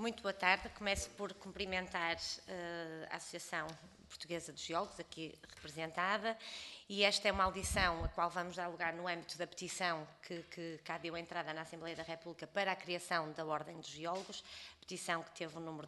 Muito boa tarde. Começo por cumprimentar a Associação Portuguesa de Geólogos, aqui representada, e esta é uma audição a qual vamos dar lugar no âmbito da petição que cá deu entrada na Assembleia da República para a criação da Ordem dos Geólogos, petição que teve o número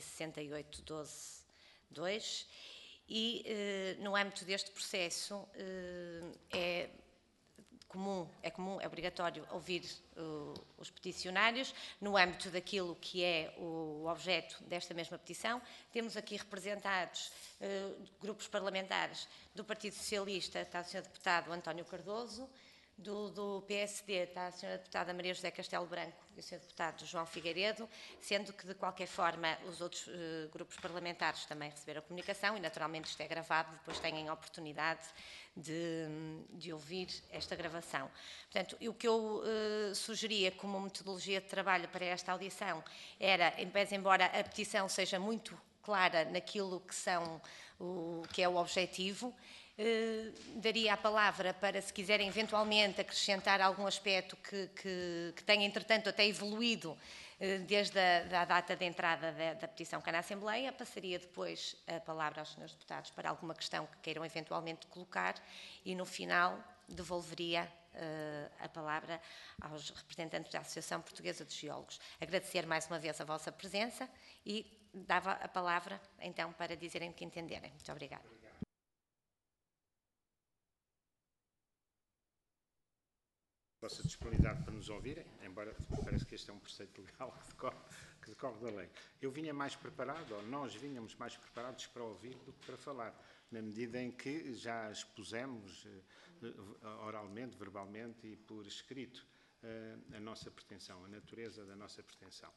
268-12-2, e no âmbito deste processo é obrigatório ouvir os peticionários no âmbito daquilo que é o objeto desta mesma petição. Temos aqui representados grupos parlamentares do Partido Socialista, está o Sr. Deputado António Cardoso, do PSD está a Sra. Deputada Maria José Castelo Branco e o Sr. Deputado João Figueiredo, sendo que, de qualquer forma, os outros grupos parlamentares também receberam a comunicação e, naturalmente, isto é gravado, depois têm a oportunidade de ouvir esta gravação. Portanto, o que eu sugeria como metodologia de trabalho para esta audição era, embora a petição seja muito clara naquilo que é o objetivo, daria a palavra para, se quiserem eventualmente acrescentar algum aspecto que tenha, entretanto, até evoluído desde a data de entrada da petição cá na Assembleia, passaria depois a palavra aos senhores deputados para alguma questão que queiram eventualmente colocar e, no final, devolveria a palavra aos representantes da Associação Portuguesa de Geólogos. Agradecer mais uma vez a vossa presença e dava a palavra, então, para dizerem o que entenderem. Muito obrigada. Vossa disponibilidade para nos ouvirem, embora parece que este é um preceito legal que decorre da lei. Eu vinha mais preparado, ou nós vínhamos mais preparados para ouvir do que para falar, na medida em que já expusemos oralmente, verbalmente e por escrito a nossa pretensão, a natureza da nossa pretensão.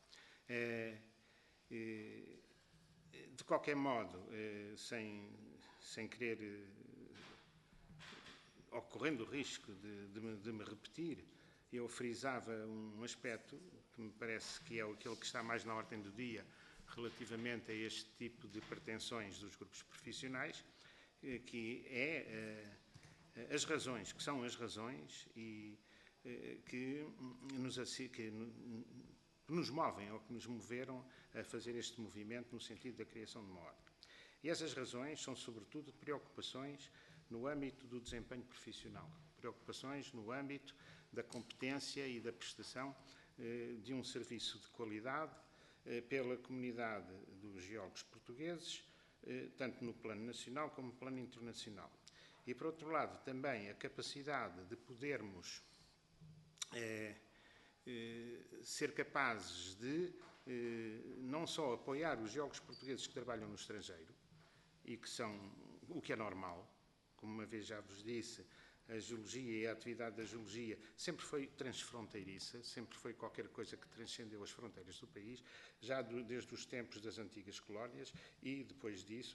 De qualquer modo, sem querer, ocorrendo o risco de me repetir, eu frisava um aspecto que me parece que é aquele que está mais na ordem do dia relativamente a este tipo de pretensões dos grupos profissionais, que é as razões, que são as razões e que nos movem ou que nos moveram a fazer este movimento no sentido da criação de uma ordem. E essas razões são, sobretudo, preocupações no âmbito do desempenho profissional, preocupações no âmbito da competência e da prestação de um serviço de qualidade pela comunidade dos geólogos portugueses, tanto no plano nacional como no plano internacional. E, por outro lado, também a capacidade de podermos ser capazes de não só apoiar os geólogos portugueses que trabalham no estrangeiro, e que são o que é normal. Como uma vez já vos disse, a geologia e a atividade da geologia sempre foi transfronteiriça, sempre foi qualquer coisa que transcendeu as fronteiras do país, já desde os tempos das antigas colónias e, depois disso,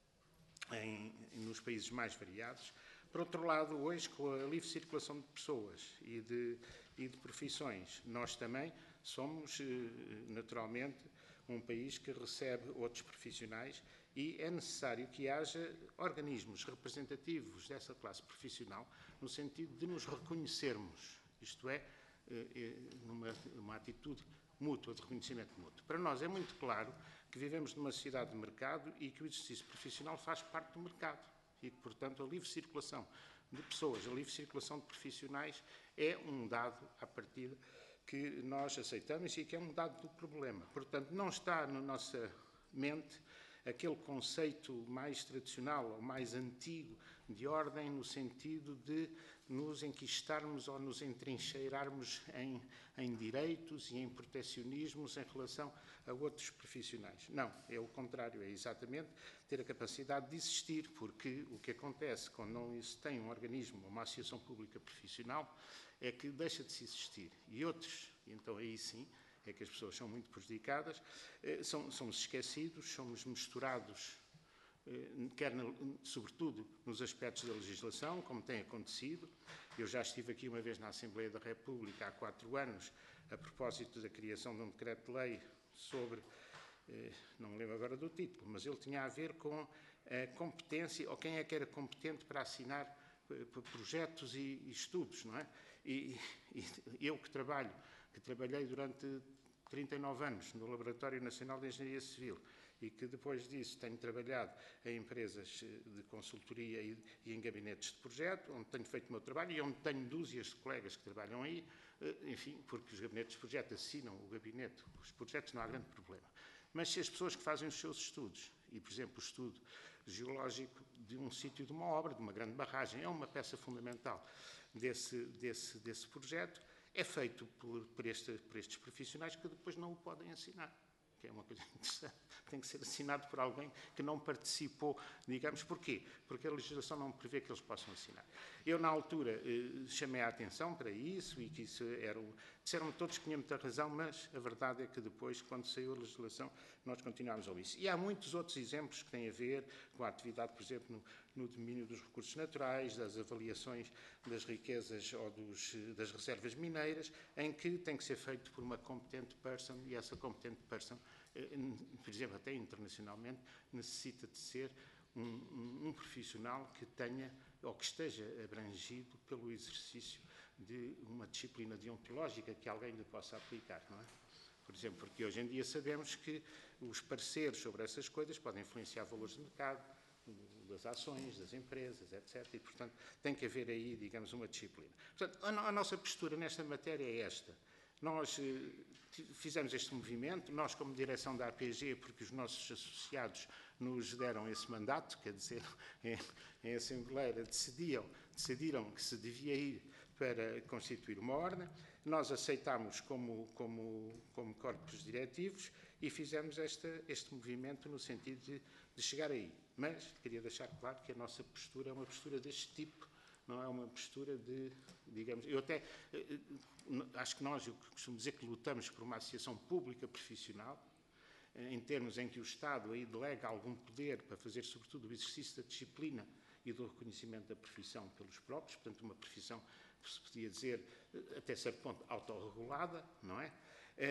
nos países mais variados. Por outro lado, hoje, com a livre circulação de pessoas e de profissões, nós também somos, naturalmente, um país que recebe outros profissionais e é necessário que haja organismos representativos dessa classe profissional no sentido de nos reconhecermos, isto é, numa atitude mútua, de reconhecimento mútuo. Para nós é muito claro que vivemos numa sociedade de mercado e que o exercício profissional faz parte do mercado e que, portanto, a livre circulação de pessoas, a livre circulação de profissionais é um dado à partida que nós aceitamos e que é um dado do problema. Portanto, não está na nossa mente aquele conceito mais tradicional ou mais antigo de ordem no sentido de nos enquistarmos ou nos entrincheirarmos em direitos e em protecionismos em relação a outros profissionais. Não, é o contrário, é exatamente ter a capacidade de existir, porque o que acontece quando não se tem um organismo, uma associação pública profissional, é que deixa de se existir. E outros, então aí sim, é que as pessoas são muito prejudicadas, somos esquecidos, somos misturados, sobretudo nos aspectos da legislação, como tem acontecido. Eu já estive aqui uma vez na Assembleia da República há 4 anos, a propósito da criação de um decreto-lei sobre, não me lembro agora do título, mas ele tinha a ver com a competência, ou quem é que era competente para assinar projetos e estudos, não é? E eu que trabalhei durante 39 anos no Laboratório Nacional de Engenharia Civil e que depois disso tenho trabalhado em empresas de consultoria e em gabinetes de projeto, onde tenho feito o meu trabalho e onde tenho dúzias de colegas que trabalham aí, enfim, porque os gabinetes de projeto assinam o gabinete, os projetos não há grande problema. Mas se as pessoas que fazem os seus estudos, e por exemplo o estudo geológico de um sítio, de uma obra, de uma grande barragem, é uma peça fundamental desse projeto, é feito por estes profissionais que depois não o podem assinar, que é uma coisa interessante. Tem que ser assinado por alguém que não participou, digamos. Porquê? Porque a legislação não prevê que eles possam assinar. Eu, na altura, chamei a atenção para isso e que isso era... Disseram-me todos que tinham muita razão, mas a verdade é que depois, quando saiu a legislação, nós continuámos a ouvir isso. E há muitos outros exemplos que têm a ver com a atividade, por exemplo, no domínio dos recursos naturais, das avaliações das riquezas ou das reservas mineiras, em que tem que ser feito por uma competente person e essa competente person, por exemplo, até internacionalmente, necessita de ser um profissional que tenha ou que esteja abrangido pelo exercício de uma disciplina deontológica que alguém lhe possa aplicar, não é? Por exemplo, porque hoje em dia sabemos que os pareceres sobre essas coisas podem influenciar valores de mercado, das ações, das empresas, etc. E, portanto, tem que haver aí, digamos, uma disciplina. Portanto, a nossa postura nesta matéria é esta. Nós fizemos este movimento, nós como direção da APG, porque os nossos associados nos deram esse mandato, quer dizer, em Assembleia decidiram que se devia ir para constituir uma ordem, nós aceitámos como corpos diretivos e fizemos este movimento no sentido de chegar aí. Mas queria deixar claro que a nossa postura é uma postura deste tipo, não é uma postura de, digamos, eu até acho que nós, eu costumo dizer que lutamos por uma associação pública profissional, em termos em que o Estado aí delega algum poder para fazer, sobretudo, o exercício da disciplina e do reconhecimento da profissão pelos próprios, portanto, uma profissão que se podia dizer, até certo ponto, autorregulada, não é?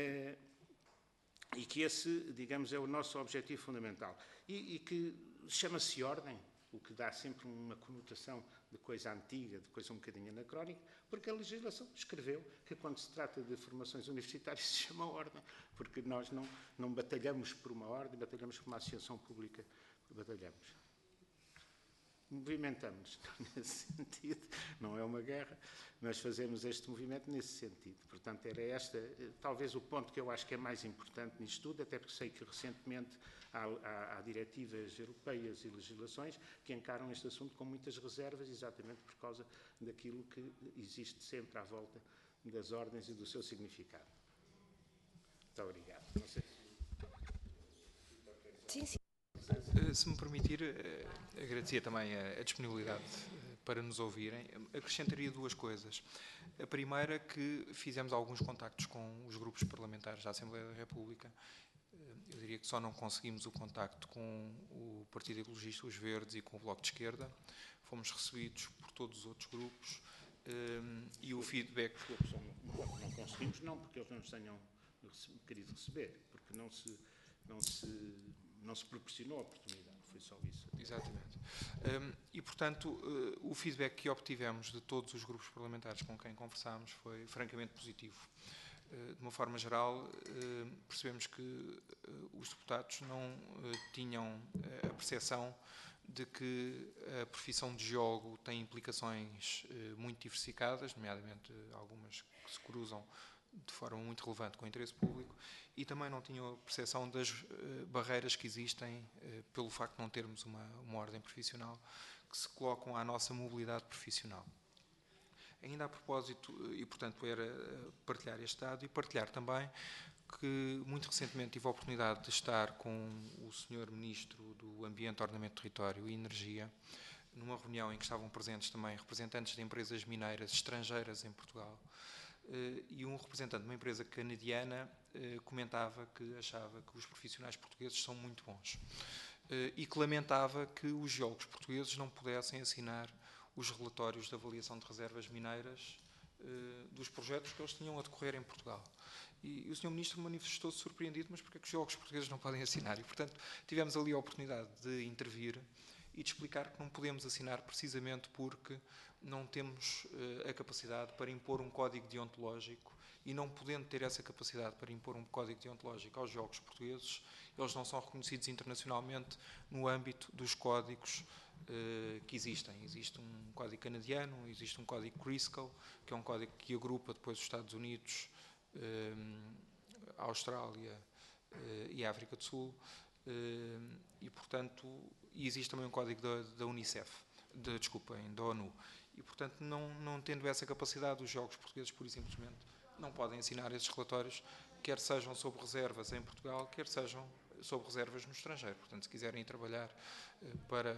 E que esse, digamos, é o nosso objetivo fundamental. E que chama-se ordem, o que dá sempre uma conotação de coisa antiga, de coisa um bocadinho anacrónica, porque a legislação escreveu que quando se trata de formações universitárias se chama ordem, porque nós não batalhamos por uma ordem, batalhamos por uma associação pública, batalhamos. Movimentamos nesse sentido, não é uma guerra, mas fazemos este movimento nesse sentido. Portanto, era talvez o ponto que eu acho que é mais importante nisto tudo, até porque sei que recentemente há diretivas europeias e legislações que encaram este assunto com muitas reservas, exatamente por causa daquilo que existe sempre à volta das ordens e do seu significado. Muito obrigado. Não sei Sim, sim. Se me permitir, agradecia também a disponibilidade para nos ouvirem. Acrescentaria duas coisas. A primeira, que fizemos alguns contactos com os grupos parlamentares da Assembleia da República. Eu diria que só não conseguimos o contacto com o Partido Ecologista, os Verdes e com o Bloco de Esquerda. Fomos recebidos por todos os outros grupos e o feedback... Não conseguimos, não porque eles não nos tenham querido receber, porque não se proporcionou a oportunidade, foi só isso. Exatamente. E, portanto, o feedback que obtivemos de todos os grupos parlamentares com quem conversámos foi francamente positivo. De uma forma geral, percebemos que os deputados não tinham a percepção de que a profissão de geólogo tem implicações muito diversificadas, nomeadamente algumas que se cruzam de forma muito relevante com o interesse público, e também não tinham a percepção das barreiras que existem pelo facto de não termos uma ordem profissional que se colocam à nossa mobilidade profissional. Ainda a propósito, e portanto era partilhar este dado e partilhar também que muito recentemente tive a oportunidade de estar com o Sr. Ministro do Ambiente, Ordenamento do Território e Energia, numa reunião em que estavam presentes também representantes de empresas mineiras estrangeiras em Portugal, e um representante de uma empresa canadiana comentava que achava que os profissionais portugueses são muito bons e que lamentava que os geólogos portugueses não pudessem assinar os relatórios de avaliação de reservas mineiras dos projetos que eles tinham a decorrer em Portugal. E o Sr. Ministro manifestou-se surpreendido, mas porque é que os geólogos portugueses não podem assinar? E, portanto, tivemos ali a oportunidade de intervir e de explicar que não podemos assinar precisamente porque não temos a capacidade para impor um código deontológico e não podendo ter essa capacidade para impor um código deontológico aos geólogos portugueses, eles não são reconhecidos internacionalmente no âmbito dos códigos que existem. Existe um código canadiano, existe um código CRISCL, que é um código que agrupa depois os Estados Unidos, a Austrália e a África do Sul, e portanto existe também um código da Unicef, da ONU, e portanto não tendo essa capacidade, os geólogos portugueses pura e simplesmente não podem assinar esses relatórios, quer sejam sob reservas em Portugal, quer sejam sob reservas no estrangeiro. Portanto, se quiserem ir trabalhar para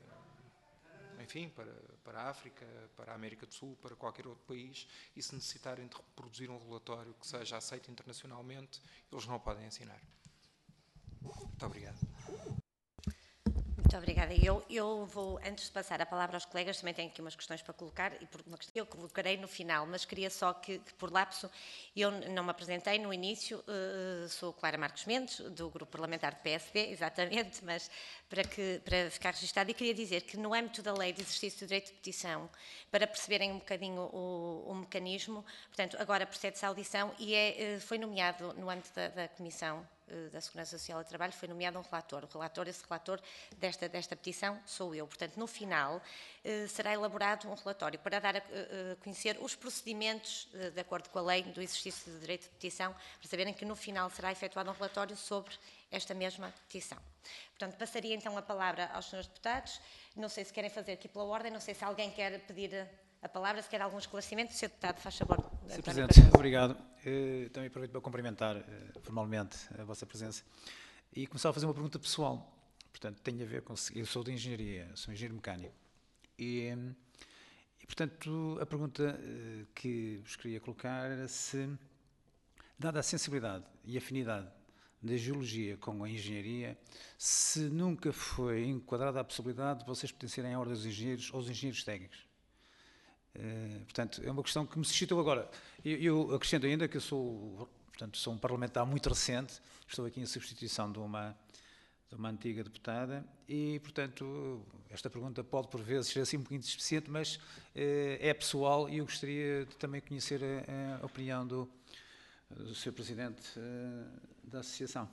a África, para a América do Sul, para qualquer outro país, e se necessitarem de produzir um relatório que seja aceito internacionalmente, eles não o podem assinar. Muito obrigado. Muito obrigada. Eu vou, antes de passar a palavra aos colegas, também tenho aqui umas questões para colocar, e por uma questão eu colocarei no final, mas queria só que por lapso, eu não me apresentei no início, sou Clara Marcos Mendes, do Grupo Parlamentar do PSD, exatamente, mas para ficar registado, e queria dizer que no âmbito da Lei de Exercício do Direito de Petição, para perceberem um bocadinho o mecanismo, portanto, agora procede-se a audição e foi nomeado no âmbito da Comissão da Segurança Social e Trabalho, foi nomeado um relator. Esse relator desta petição sou eu. Portanto, no final, será elaborado um relatório para dar a conhecer os procedimentos, de acordo com a lei do exercício do direito de petição, para saberem que no final será efetuado um relatório sobre esta mesma petição. Portanto, passaria então a palavra aos senhores deputados. Não sei se querem fazer aqui pela ordem, não sei se alguém quer pedir a palavra, se quer algum esclarecimento. Sr. Deputado, faz favor. Sr. Presidente, obrigado. Também aproveito para cumprimentar formalmente a vossa presença e começar a fazer uma pergunta pessoal. Portanto, tem a ver com... Eu sou de engenharia, sou engenheiro mecânico. E portanto, a pergunta que vos queria colocar era se, dada a sensibilidade e afinidade da geologia com a engenharia, se nunca foi enquadrada a possibilidade de vocês pertencerem à ordem dos engenheiros ou aos engenheiros técnicos. Portanto, é uma questão que me suscitou agora. Eu acrescento ainda que eu sou um parlamentar muito recente, estou aqui em substituição de uma antiga deputada e, portanto, esta pergunta pode por vezes ser assim um bocadinho insuficiente, mas é pessoal e eu gostaria de também conhecer a opinião do Sr. Presidente da Associação.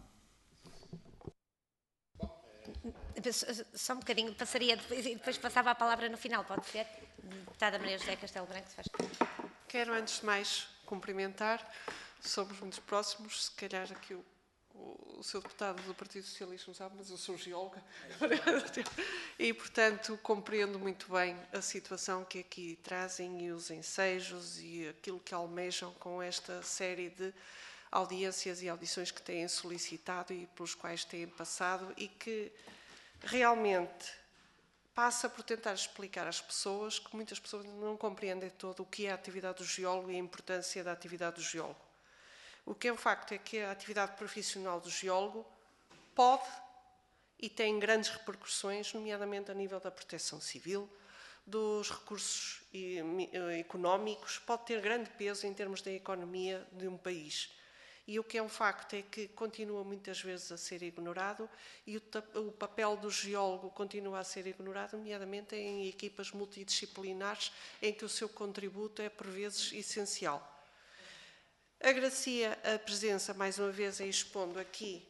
Só um bocadinho, passaria e depois passava a palavra no final, pode ser? Deputada Maria José Castelo Branco, se faz. Quero, antes de mais, cumprimentar, somos muito próximos, se calhar aqui o seu deputado do Partido Socialista não sabe, mas eu sou geóloga, e, portanto, compreendo muito bem a situação que aqui trazem e os ensejos e aquilo que almejam com esta série de audiências e audições que têm solicitado e pelos quais têm passado e que realmente passa por tentar explicar às pessoas que muitas pessoas não compreendem todo o que é a atividade do geólogo e a importância da atividade do geólogo. O que é um facto é que a atividade profissional do geólogo pode e tem grandes repercussões, nomeadamente a nível da proteção civil, dos recursos económicos, pode ter grande peso em termos da economia de um país. E o que é um facto é que continua muitas vezes a ser ignorado e o papel do geólogo continua a ser ignorado, nomeadamente em equipas multidisciplinares em que o seu contributo é por vezes essencial. Agradecia a presença mais uma vez expondo aqui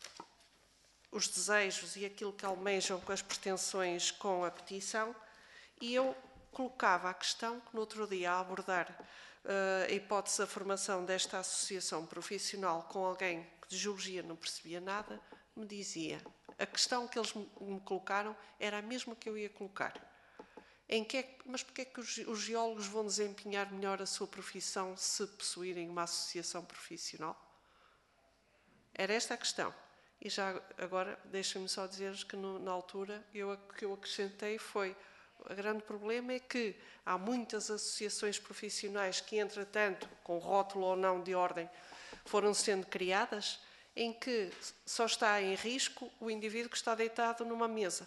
os desejos e aquilo que almejam com as pretensões com a petição e eu colocava a questão que no outro dia a abordar a hipótese da formação desta associação profissional com alguém que de geologia não percebia nada, me dizia, a questão que eles me colocaram era a mesma que eu ia colocar. Mas porquê é que os geólogos vão desempenhar melhor a sua profissão se possuírem uma associação profissional? Era esta a questão. E já agora, deixem-me só dizer-vos que na altura o que eu acrescentei foi o grande problema é que há muitas associações profissionais que, entretanto, com rótulo ou não de ordem, foram sendo criadas, em que só está em risco o indivíduo que está deitado numa mesa.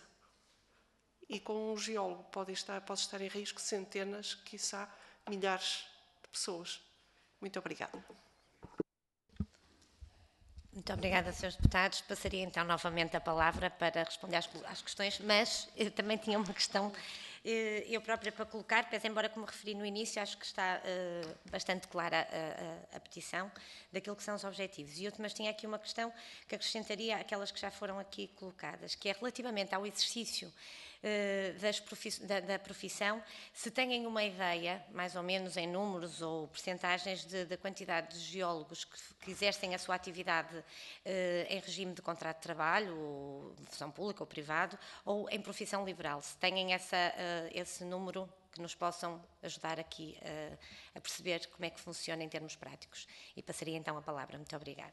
E com um geólogo pode estar em risco centenas, quiçá milhares de pessoas. Muito obrigada. Muito obrigada, Srs. Deputados. Passaria então novamente a palavra para responder às questões, mas eu também tinha uma questão Eu própria para colocar, pese embora como referi no início, acho que está bastante clara a petição daquilo que são os objetivos. Mas tinha aqui uma questão que acrescentaria àquelas que já foram aqui colocadas, que é relativamente ao exercício da profissão, se têm uma ideia, mais ou menos em números ou percentagens, da quantidade de geólogos que exercem a sua atividade em regime de contrato de trabalho, ou de função pública ou privado, ou em profissão liberal, se têm esse número que nos possam ajudar aqui a perceber como é que funciona em termos práticos. E passaria então a palavra. Muito obrigada.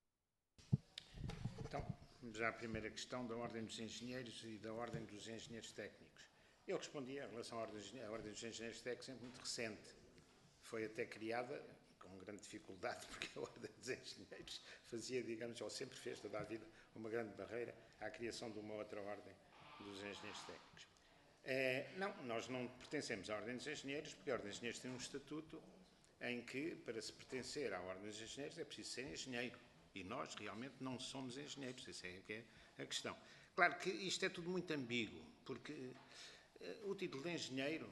Então, já a primeira questão da Ordem dos Engenheiros e da Ordem dos Engenheiros Técnicos. Eu respondi em relação à Ordem dos Engenheiros Técnicos, sempre muito recente. Foi até criada com grande dificuldade, porque a Ordem dos Engenheiros fazia, digamos, ou sempre fez toda a vida, uma grande barreira à criação de uma outra Ordem dos Engenheiros Técnicos. Não, nós não pertencemos à Ordem dos Engenheiros, porque a Ordem dos Engenheiros tem um estatuto em que, para se pertencer à Ordem dos Engenheiros, é preciso ser engenheiro. E nós realmente não somos engenheiros, essa é que é a questão. Claro que isto é tudo muito ambíguo, porque o título de engenheiro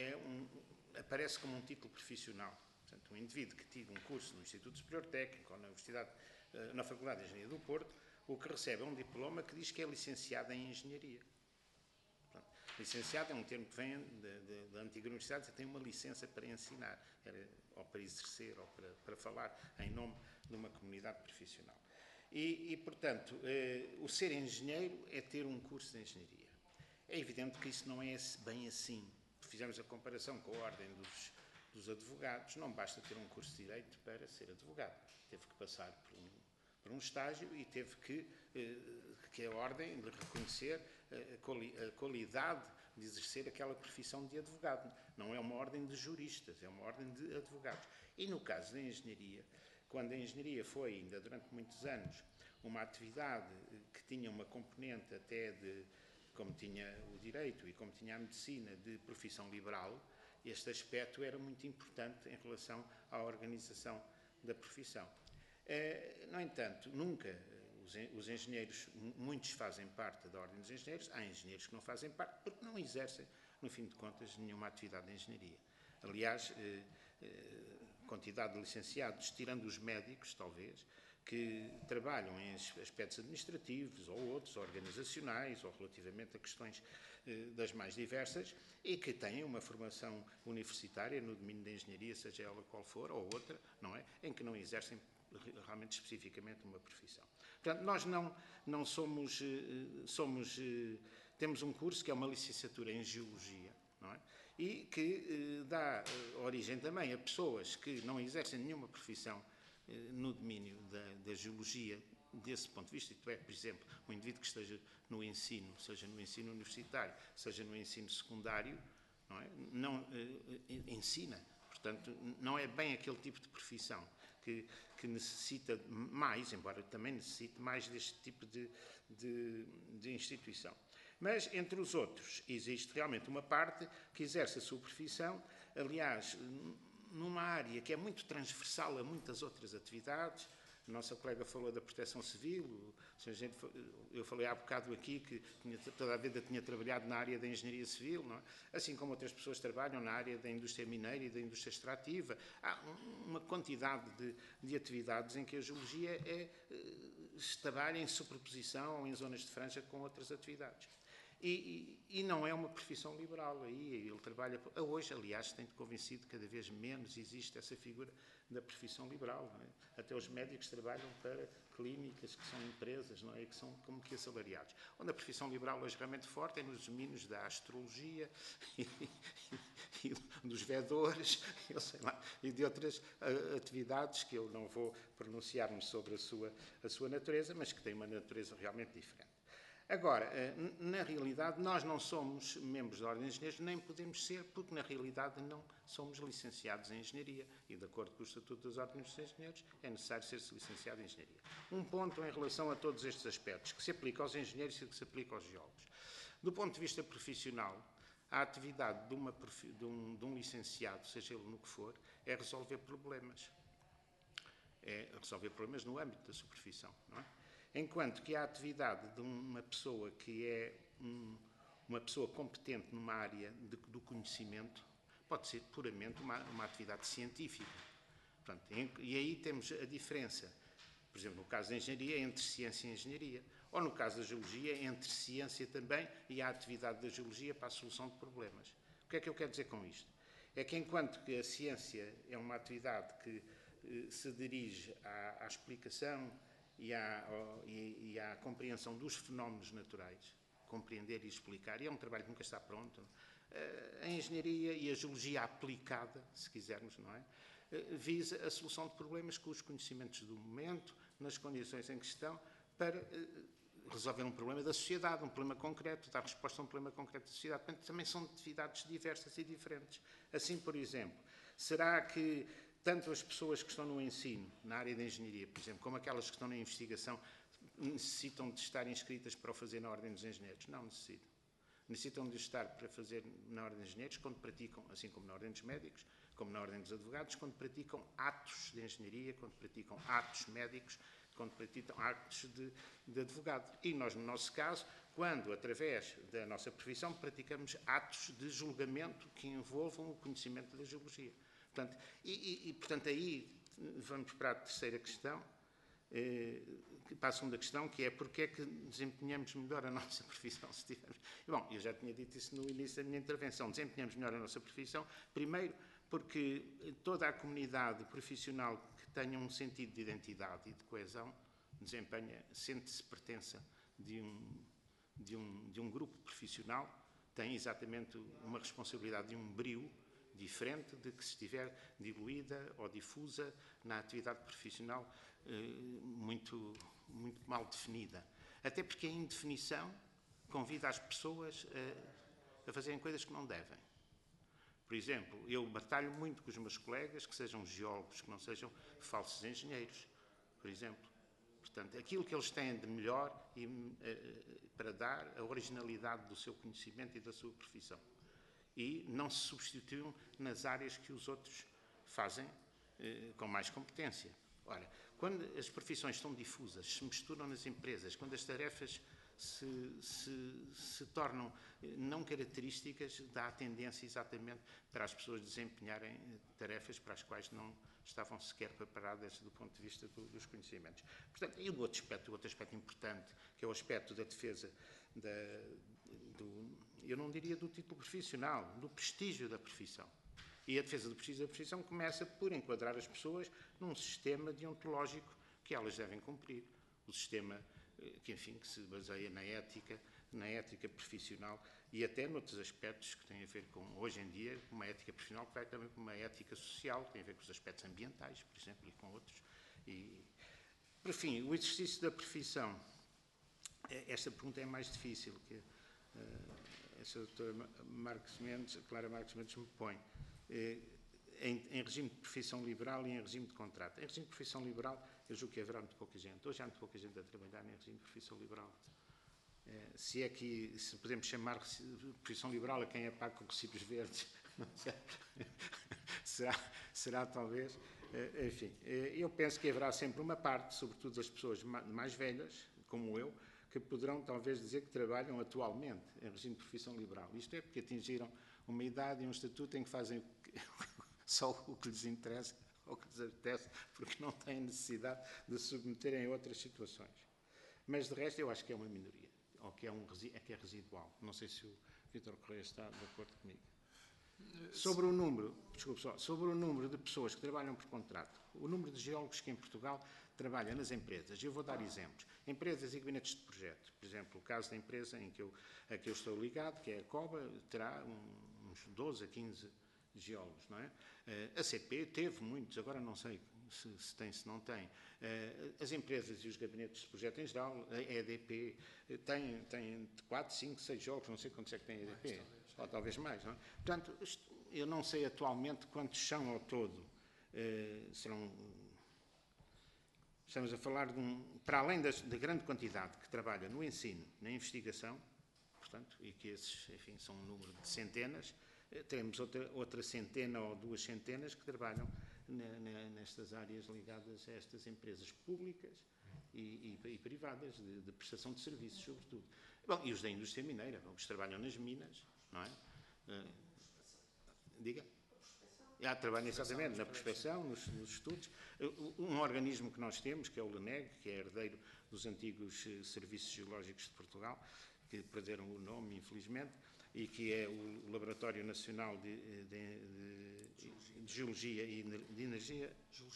aparece como um título profissional. Portanto, um indivíduo que tira um curso no Instituto Superior Técnico ou na Faculdade de Engenharia do Porto, o que recebe é um diploma que diz que é licenciado em engenharia. Portanto, licenciado é um termo que vem da antiga universidade, tem uma licença para ensinar, ou para exercer, ou para falar em nome de uma comunidade profissional. Portanto, o ser engenheiro é ter um curso de engenharia. É evidente que isso não é bem assim. Fizemos a comparação com a Ordem dos Advogados. Não basta ter um curso de Direito para ser advogado. Teve que passar por um estágio e teve que a Ordem lhe reconhecer a qualidade de exercer aquela profissão de advogado. Não é uma ordem de juristas, é uma ordem de advogados. E no caso da engenharia, quando a engenharia foi, ainda durante muitos anos, uma atividade que tinha uma componente até como tinha o direito e como tinha a medicina, de profissão liberal, este aspecto era muito importante em relação à organização da profissão. No entanto, nunca os engenheiros, muitos fazem parte da Ordem dos Engenheiros, há engenheiros que não fazem parte porque não exercem, no fim de contas, nenhuma atividade de engenharia. Aliás, quantidade de licenciados, tirando os médicos, talvez, que trabalham em aspectos administrativos ou outros, organizacionais, ou relativamente a questões das mais diversas, e que têm uma formação universitária no domínio da engenharia, seja ela qual for, ou outra, não é? Em que não exercem realmente especificamente uma profissão. Portanto, nós não somos, temos um curso que é uma licenciatura em Geologia, não é? E que dá origem também a pessoas que não exercem nenhuma profissão no domínio da geologia, desse ponto de vista, isto é, por exemplo, um indivíduo que esteja no ensino, seja no ensino universitário, seja no ensino secundário, não ensina. Portanto, não é bem aquele tipo de profissão que necessita mais, embora também necessite mais deste tipo de instituição. Mas, entre os outros, existe realmente uma parte que exerce a sua profissão, aliás, numa área que é muito transversal a muitas outras atividades. A nossa colega falou da proteção civil, eu falei há bocado aqui que toda a vida tinha trabalhado na área da engenharia civil, não é? Assim como outras pessoas trabalham na área da indústria mineira e da indústria extrativa. Há uma quantidade de atividades em que a geologia trabalha em superposição ou em zonas de franja com outras atividades. E não é uma profissão liberal, aí ele trabalha... Hoje, aliás, tenho convencido que cada vez menos existe essa figura da profissão liberal, não é? Até os médicos trabalham para clínicas que são empresas, não é? E que são como que assalariados. Onde a profissão liberal hoje realmente forte é nos domínios da astrologia e dos vedores, eu sei lá, e de outras atividades que eu não vou pronunciar-me sobre a sua natureza, mas que têm uma natureza realmente diferente. Agora, na realidade, nós não somos membros da Ordem de Engenheiros, nem podemos ser, porque na realidade não somos licenciados em Engenharia. E, de acordo com o Estatuto das Ordens dos Engenheiros, é necessário ser-se licenciado em Engenharia. Um ponto em relação a todos estes aspectos, que se aplica aos engenheiros e que se aplica aos geólogos. Do ponto de vista profissional, a atividade de um licenciado, seja ele no que for, é resolver problemas. É resolver problemas no âmbito da sua profissão, não é? Enquanto que a atividade de uma pessoa que é uma pessoa competente numa área do conhecimento pode ser puramente uma atividade científica. Portanto, e aí temos a diferença, por exemplo, no caso da engenharia, entre ciência e engenharia, ou no caso da geologia, entre ciência também e a atividade da geologia para a solução de problemas. O que é que eu quero dizer com isto? É que enquanto que a ciência é uma atividade que se dirige à explicação e à compreensão dos fenómenos naturais, compreender e explicar, e é um trabalho que nunca está pronto, a engenharia e a geologia aplicada, se quisermos, não é? Visa a solução de problemas com os conhecimentos do momento, nas condições em que estão, para resolver um problema da sociedade, um problema concreto, dar resposta a um problema concreto da sociedade. Portanto, também são atividades diversas e diferentes. Assim, por exemplo, será que tanto as pessoas que estão no ensino, na área da engenharia, por exemplo, como aquelas que estão na investigação, necessitam de estar inscritas para o fazer na Ordem dos Engenheiros? Não necessitam. Necessitam de estar para fazer na Ordem dos Engenheiros quando praticam, assim como na Ordem dos Médicos, como na Ordem dos Advogados, quando praticam atos de engenharia, quando praticam atos médicos, quando praticam atos de advogado. E nós, no nosso caso, quando, através da nossa profissão, praticamos atos de julgamento que envolvam o conhecimento da geologia. Portanto, portanto, aí vamos para a terceira questão, para a segunda questão, que é porque é que desempenhamos melhor a nossa profissão se tivermos... Bom, eu já tinha dito isso no início da minha intervenção, desempenhamos melhor a nossa profissão, primeiro porque toda a comunidade profissional que tenha um sentido de identidade e de coesão sente-se pertença de um grupo profissional, tem exatamente uma responsabilidade de um brio diferente de que se estiver diluída ou difusa na atividade profissional muito mal definida. Até porque a indefinição convida as pessoas a fazerem coisas que não devem. Por exemplo, eu batalho muito com os meus colegas que sejam geólogos, que não sejam falsos engenheiros, por exemplo. Portanto, aquilo que eles têm de melhor para dar a originalidade do seu conhecimento e da sua profissão. E não se substituam nas áreas que os outros fazem com mais competência. Ora, quando as profissões estão difusas, se misturam nas empresas, quando as tarefas se tornam não características, dá a tendência exatamente para as pessoas desempenharem tarefas para as quais não estavam sequer preparadas do ponto de vista dos conhecimentos. Portanto, e o outro aspecto importante, que é o aspecto da defesa eu não diria do título profissional, do prestígio da profissão. E a defesa do prestígio da profissão começa por enquadrar as pessoas num sistema deontológico que elas devem cumprir. O sistema que, enfim, que se baseia na ética profissional e até noutros aspectos que têm a ver com, hoje em dia, uma ética profissional que vai também com uma ética social, que tem a ver com os aspectos ambientais, por exemplo, e com outros. Por fim, o exercício da profissão. Esta pergunta é mais difícil que essa doutora Clara Marques Mendes me põe. Em regime de profissão liberal e em regime de contrato. Em regime de profissão liberal, eu julgo que haverá muito pouca gente. Hoje há muito pouca gente a trabalhar em regime de profissão liberal. Se podemos chamar de profissão liberal a quem é pago com recibos verdes, não sei. será talvez. Enfim, eu penso que haverá sempre uma parte, sobretudo das pessoas mais velhas, como eu, que poderão talvez dizer que trabalham atualmente em regime de profissão liberal. Isto é porque atingiram uma idade e um estatuto em que fazem só o que lhes interessa ou o que lhes apetece, porque não têm necessidade de se submeterem a outras situações. Mas, de resto, eu acho que é uma minoria, ou que é residual. Não sei se o Vítor Correia está de acordo comigo. Sobre o número de pessoas que trabalham por contrato, o número de geólogos que em Portugal trabalham nas empresas, eu vou dar exemplos. Empresas e gabinetes de projeto. Por exemplo, o caso da empresa a que eu estou ligado, que é a COBA, terá uns 12 a 15 geólogos, não é? A CP teve muitos, agora não sei se tem, se não tem. As empresas e os gabinetes de projeto em geral, a EDP, tem 4, 5, 6 geólogos, não sei quantos é que tem a EDP. Ou talvez mais, não é? Portanto, eu não sei atualmente quantos são ao todo. Estamos a falar para além da grande quantidade que trabalha no ensino, na investigação, portanto, e que esses, enfim, são um número de centenas, temos outra centena ou 2 centenas que trabalham nestas áreas ligadas a estas empresas públicas e privadas, de prestação de serviços, sobretudo. Bom, e os da indústria mineira, os que trabalham nas minas, não é? Diga? Trabalham exatamente na prospecção, nos estudos. Um organismo que nós temos, que é o LENEG, que é herdeiro dos antigos Serviços Geológicos de Portugal, que perderam o nome, infelizmente, e que é o Laboratório Nacional de Geologia e de Energia.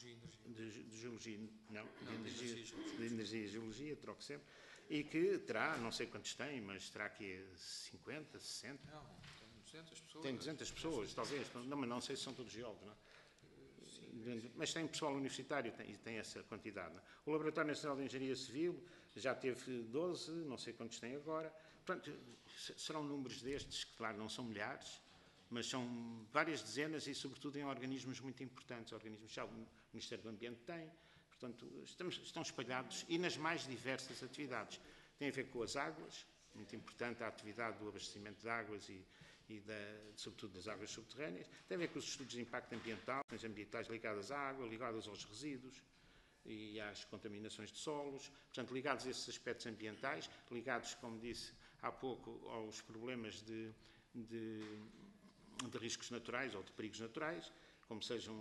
De Energia e Geologia, troco sempre. E que terá, não sei quantos tem, mas terá aqui 50, 60? Não, tem 200 pessoas. Tem 200 pessoas, talvez. Não, mas não sei se são todos geólogos, não é? Mas tem pessoal universitário e tem essa quantidade. Não é? O Laboratório Nacional de Engenharia Civil já teve 12, não sei quantos tem agora. Portanto, serão números destes, que claro não são milhares, mas são várias dezenas e sobretudo em organismos muito importantes, organismos já o Ministério do Ambiente tem. Portanto, estão espalhados e nas mais diversas atividades. Tem a ver com as águas, muito importante a atividade do abastecimento de águas sobretudo das águas subterrâneas. Tem a ver com os estudos de impacto ambiental, as ambientais ligadas à água, ligadas aos resíduos e às contaminações de solos. Portanto, ligados a esses aspectos ambientais, ligados, como disse há pouco, aos problemas de riscos naturais ou de perigos naturais, como sejam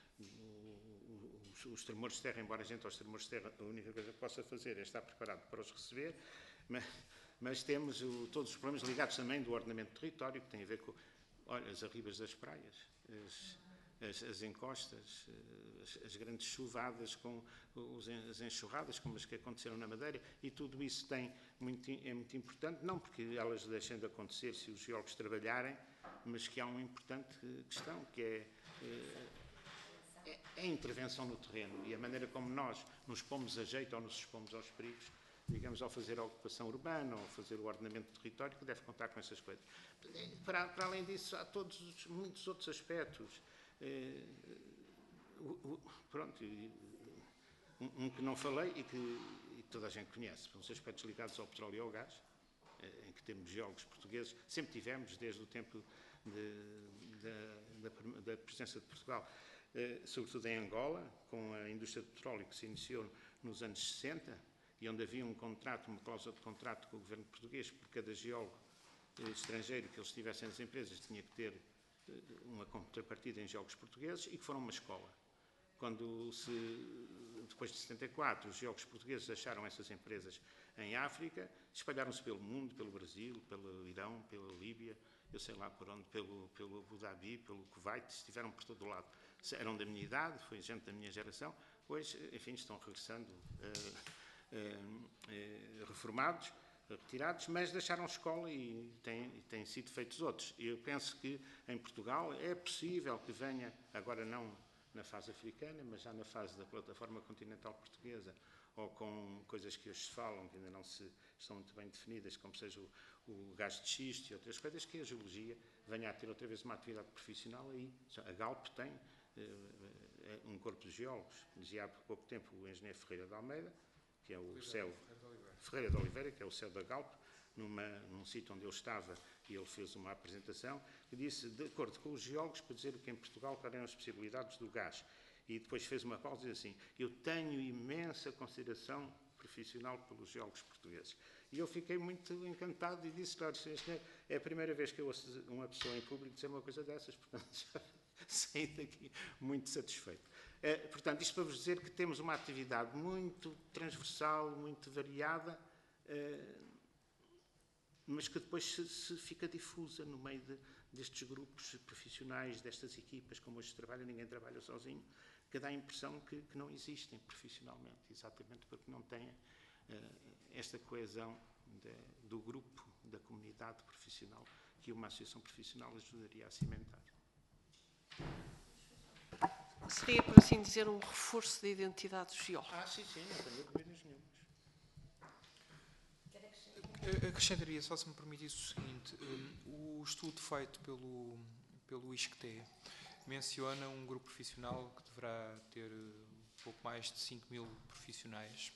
os tremores de terra, embora a gente aos tremores de terra a única coisa que possa fazer é estar preparado para os receber, mas temos todos os problemas ligados também do ordenamento do território, que tem a ver com as arribas das praias, as encostas, as grandes chuvadas, com as enxurradas, como as que aconteceram na Madeira, e tudo isso é muito importante, não porque elas deixem de acontecer se os geólogos trabalharem, mas que há uma importante questão, que é a intervenção no terreno e a maneira como nós nos pomos a jeito ou nos expomos aos perigos, digamos, ao fazer a ocupação urbana ou fazer o ordenamento do território, que deve contar com essas coisas. Para além disso, há muitos outros aspectos. Pronto, um que não falei e que toda a gente conhece, os aspectos ligados ao petróleo e ao gás, em que temos geólogos portugueses, sempre tivemos, desde o tempo da presença de Portugal, sobretudo em Angola, com a indústria de petróleo que se iniciou nos anos 60, e onde havia uma cláusula de contrato com o governo português, por cada geólogo estrangeiro que eles tivessem nas empresas tinha que ter uma contrapartida em geólogos portugueses, e que foram uma escola. Depois de 74, os geólogos portugueses deixaram essas empresas em África, espalharam-se pelo mundo, pelo Brasil, pelo Irão, pela Líbia, eu sei lá por onde, pelo Abu Dhabi, pelo Kuwait, estiveram por todo o lado. Eram da minha idade, foi gente da minha geração, hoje, enfim, estão regressando reformados, retirados, mas deixaram escola e têm sido feitos outros. E eu penso que em Portugal é possível que venha, agora não na fase africana, mas já na fase da plataforma continental portuguesa, ou com coisas que hoje se falam, que ainda não estão muito bem definidas, como seja o gás de xisto e outras coisas, que a geologia venha a ter outra vez uma atividade profissional aí. A Galp tem um corpo de geólogos. Dizia há pouco tempo o engenheiro Ferreira de Almeida, que é o CEO Ferreira de Oliveira, que é o CEO da Galp, num sítio onde eu estava, e ele fez uma apresentação, que disse, de acordo com os geólogos, para dizer que em Portugal quais eram as possibilidades do gás. E depois fez uma pausa e disse assim, eu tenho imensa consideração profissional pelos geólogos portugueses. E eu fiquei muito encantado e disse, claro, é a primeira vez que eu ouço uma pessoa em público dizer uma coisa dessas, portanto, já saí daqui muito satisfeito. Portanto, isto para vos dizer que temos uma atividade muito transversal, muito variada, mas que depois se fica difusa no meio destes grupos profissionais, destas equipas, como hoje trabalham, ninguém trabalha sozinho, que dá a impressão que não existem profissionalmente, exatamente porque não têm esta coesão do grupo, da comunidade profissional, que uma associação profissional ajudaria a cimentar. Seria, por assim dizer, um reforço da identidade do geólogo. Sim, não tenho dúvidas nenhumas. Acrescentaria, só se me permitisse, o seguinte: o estudo feito pelo ISCTE menciona um grupo profissional que deverá ter pouco mais de 5 mil profissionais.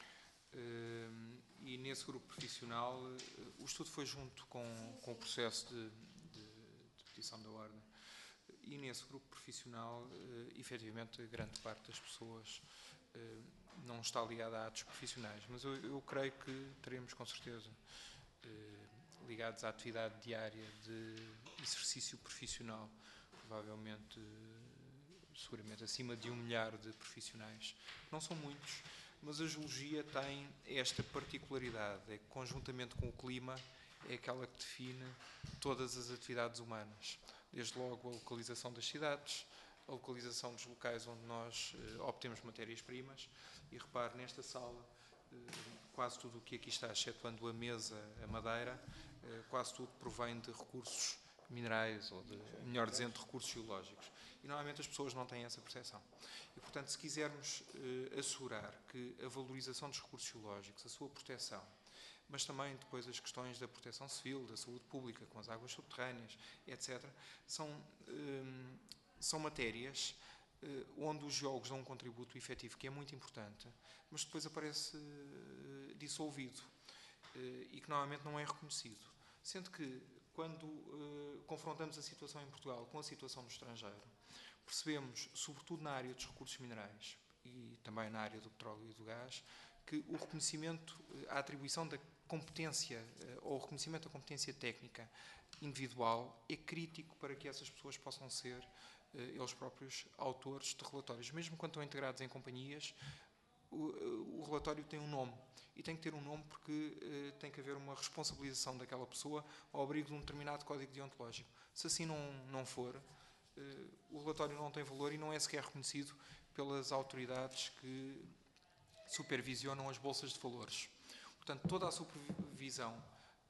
E nesse grupo profissional, o estudo foi junto com o processo de petição da ordem. E nesse grupo profissional, efetivamente, grande parte das pessoas não está ligada a atos profissionais, mas eu creio que teremos com certeza ligados à atividade diária de exercício profissional, provavelmente, seguramente acima de 1 milhar de profissionais. Não são muitos, mas a geologia tem esta particularidade, é que conjuntamente com o clima é aquela que define todas as atividades humanas, desde logo a localização das cidades, a localização dos locais onde nós obtemos matérias-primas, e repare, nesta sala, quase tudo o que aqui está, excetuando a mesa, a madeira, quase tudo provém de recursos minerais, ou, melhor dizendo, de recursos geológicos. E normalmente as pessoas não têm essa percepção. E, portanto, se quisermos assegurar que a valorização dos recursos geológicos, a sua proteção, mas também depois as questões da proteção civil, da saúde pública, com as águas subterrâneas, etc., são matérias onde os geólogos dão um contributo efetivo que é muito importante, mas depois aparece dissolvido e que normalmente não é reconhecido. Sendo que, quando confrontamos a situação em Portugal com a situação no estrangeiro, percebemos, sobretudo na área dos recursos minerais e também na área do petróleo e do gás, que o reconhecimento, a atribuição da competência ou o reconhecimento da competência técnica individual é crítico para que essas pessoas possam ser eles próprios autores de relatórios. Mesmo quando estão integrados em companhias, o relatório tem um nome. E tem que ter um nome porque tem que haver uma responsabilização daquela pessoa ao abrigo de um determinado código deontológico. Se assim não for, o relatório não tem valor e não é sequer reconhecido pelas autoridades que supervisionam as bolsas de valores. Portanto, toda a supervisão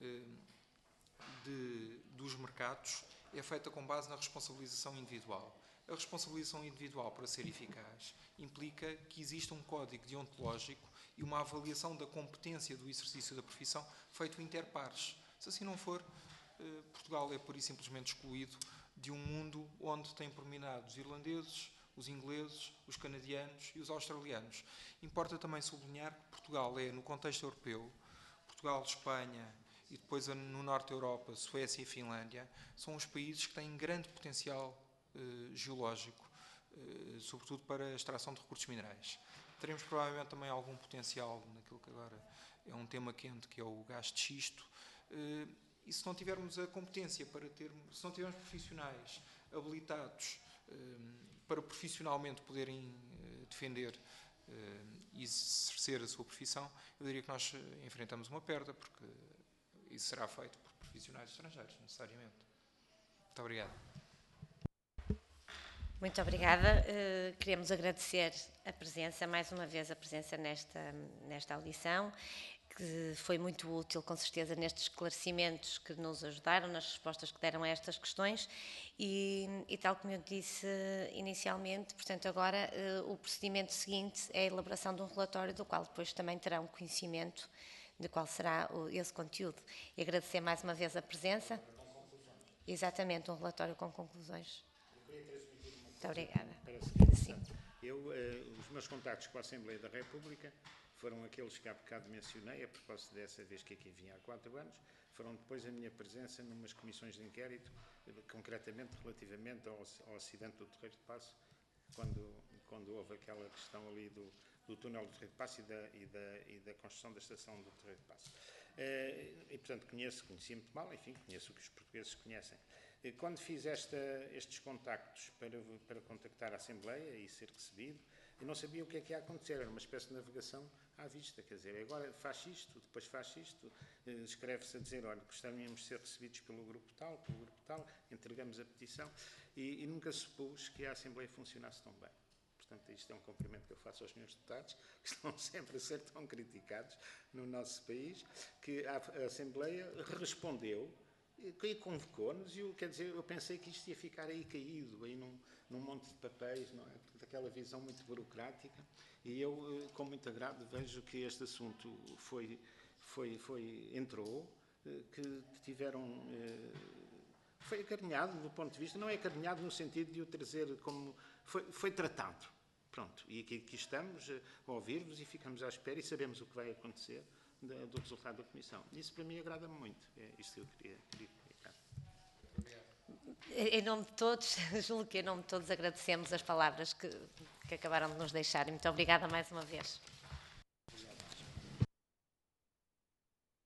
dos mercados é feita com base na responsabilização individual. A responsabilização individual, para ser eficaz, implica que exista um código deontológico e uma avaliação da competência do exercício da profissão feito inter pares. Se assim não for, Portugal é pura e simplesmente excluído de um mundo onde tem predominado os irlandeses, os ingleses, os canadianos e os australianos. Importa também sublinhar que Portugal é, no contexto europeu, Portugal, Espanha e depois no norte da Europa, Suécia e Finlândia, são os países que têm grande potencial geológico, sobretudo para a extração de recursos minerais. Teremos provavelmente também algum potencial naquilo que agora é um tema quente, que é o gás de xisto, e se não tivermos a competência para se não tivermos profissionais habilitados para profissionalmente poderem defender e exercer a sua profissão, eu diria que nós enfrentamos uma perda, porque isso será feito por profissionais estrangeiros, necessariamente. Muito obrigado. Muito obrigada. Queremos agradecer a presença, mais uma vez a presença nesta audição, que foi muito útil, com certeza, nestes esclarecimentos que nos ajudaram, nas respostas que deram a estas questões e tal como eu disse inicialmente, portanto, agora o procedimento seguinte é a elaboração de um relatório do qual depois também terão conhecimento de qual será esse conteúdo. E agradecer mais uma vez a presença. Exatamente, um relatório com conclusões. Muito obrigada. Sim. Os meus contactos com a Assembleia da República foram aqueles que há bocado mencionei, a propósito dessa vez que aqui vinha há 4 anos, foram depois a minha presença numas comissões de inquérito, concretamente relativamente ao acidente do Terreiro de Paço, quando houve aquela questão ali do túnel do Terreiro de Paço e da construção da estação do Terreiro de Paço. E, portanto, conheci muito mal, enfim, conheço o que os portugueses conhecem. Quando fiz estes contactos para contactar a Assembleia e ser recebido, eu não sabia o que é que ia acontecer, era uma espécie de navegação à vista, quer dizer, agora faz isto, depois faz isto, escreve-se a dizer, olha, gostaríamos de ser recebidos pelo grupo tal, entregamos a petição e nunca supus que a Assembleia funcionasse tão bem. Portanto, isto é um cumprimento que eu faço aos meus deputados, que estão sempre a ser tão criticados no nosso país, que a Assembleia respondeu e convocou-nos, e quer dizer, eu pensei que isto ia ficar aí caído, aí num monte de papéis, não é? Daquela visão muito burocrática, e eu, com muito agrado, vejo que este assunto entrou, que tiveram... foi acarinhado do ponto de vista, não é acarinhado no sentido de o trazer como... Foi tratado, pronto, e aqui estamos a ouvir-vos e ficamos à espera e sabemos o que vai acontecer do resultado da Comissão. Isso para mim agrada-me muito, é isto que eu queria comunicar. Em nome de todos, julgo que em nome de todos agradecemos as palavras que acabaram de nos deixar. Muito obrigada mais uma vez.